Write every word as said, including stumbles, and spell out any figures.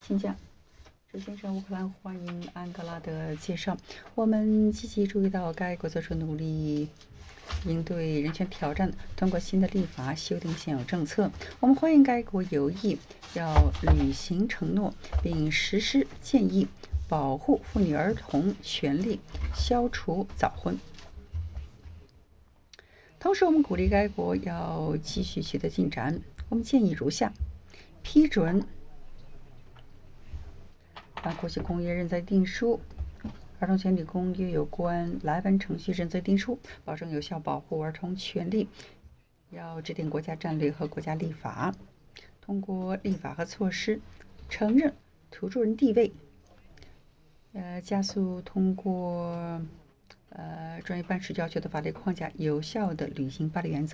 请讲。首先是乌克兰欢迎安哥拉的介绍。我们积极注意到该国做出努力应对人权挑战，通过新的立法修订现有政策。我们欢迎该国有意要履行承诺，并实施建议，保护妇女儿童权利，消除早婚。同时，我们鼓励该国要继续取得进展。我们建议如下：批准按国际公约人才定书、儿童权利公约有关来本程序人才定书，保证有效保护儿童权利。要制定国家战略和国家立法，通过立法和措施承认土著人地位，呃，加速通过呃专业办事要求的法律框架，有效地履行巴黎原则。